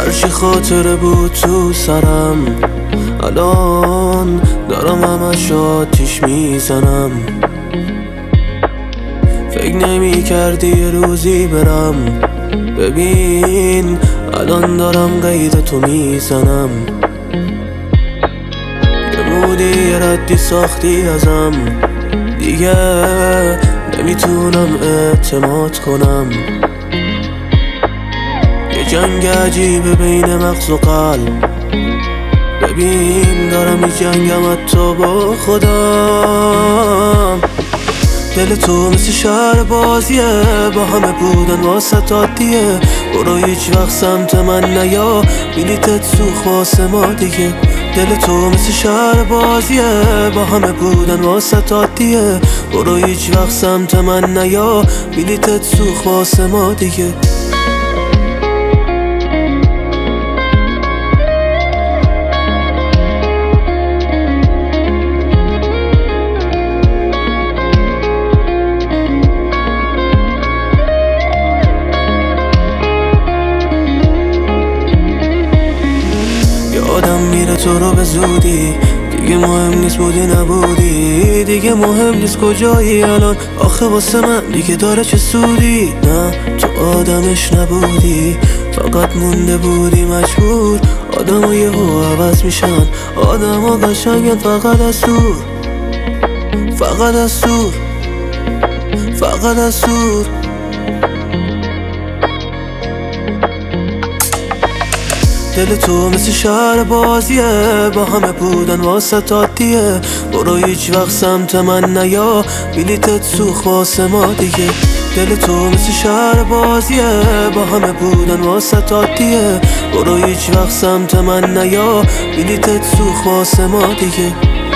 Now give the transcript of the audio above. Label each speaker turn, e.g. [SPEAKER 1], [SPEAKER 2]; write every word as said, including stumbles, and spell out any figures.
[SPEAKER 1] هرچی خاطره بود تو سرم، الان دارم همش آتیش میزنم. فکر نمی کردی یه روزی برم، ببین الان دارم قید تو میزنم. یه مودی یه ردی ساختی ازم، دیگه نمیتونم اعتماد کنم. یه جنگ عجیبه بین مغز و قلب، ببین دارم می جنگم حتی با خودم. دل تو مثل شهر بازیه، با همه بودن واسه عادیه. برو هیچ وقت سمت من نیا، بلیتت سوخت واسه ما دیگه. دل تو مثل شهر بازیه، با همه بودن واسه عادیه. برو هیچ وقت سمت من نیا، بلیتت سوخت واسه ما دیگه. آدم میره تو رو به زودی، دیگه مهم نیست بودی نبودی. دیگه مهم نیست کجایی الان، آخه واسه من دیگه داره چه سودی. نه تو آدمش نبودی، فقط مونده بودی مجبور. آدم ها یه هو عوض میشن، آدم ها قشنگن فقط از دور. فقط از دور، فقط از دور. دل تو مثل شهر بازیه، با همه بودن واسه عادیه. برو هیچ وقت سمت من نیا، بلیتت سوخت واسه ما دیگه. دل تو مثل شهر بازیه، با همه بودن واسه عادیه. برو هیچ وقت سمت من نیا، بلیتت سوخت واسه ما دیگه.